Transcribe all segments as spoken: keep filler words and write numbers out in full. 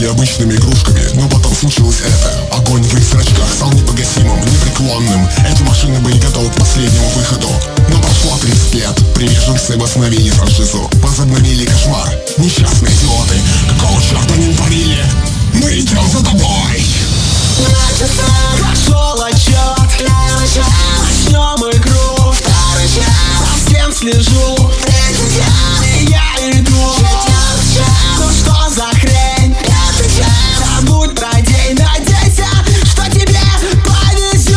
были обычными игрушками. Но потом случилось это. Огонь в их зрачках стал непогасимым, непреклонным. Эти машины были готовы к последнему выходу. Но прошло тридцать лет, приверженцы восстановили франшизу, возобновили кошмар. Несчастные идиоты, какого черта они творили? Мы идем за тобой! На часах прошел отчет, начнем игру. Второй час, за всем слежу. Третий час, я иду. Ну что за хрень? Пятый час, забудь про день, надейся, что тебе повезет.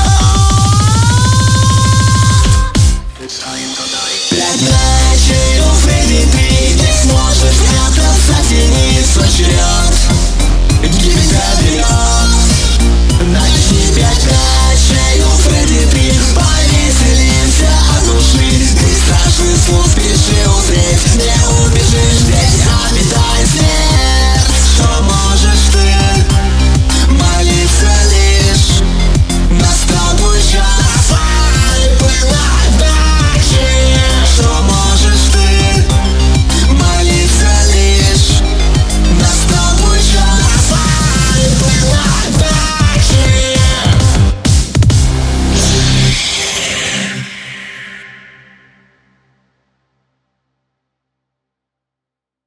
Пять ночей у Фредди три, не сможешь спрятаться, тяни свой черед. Give me that.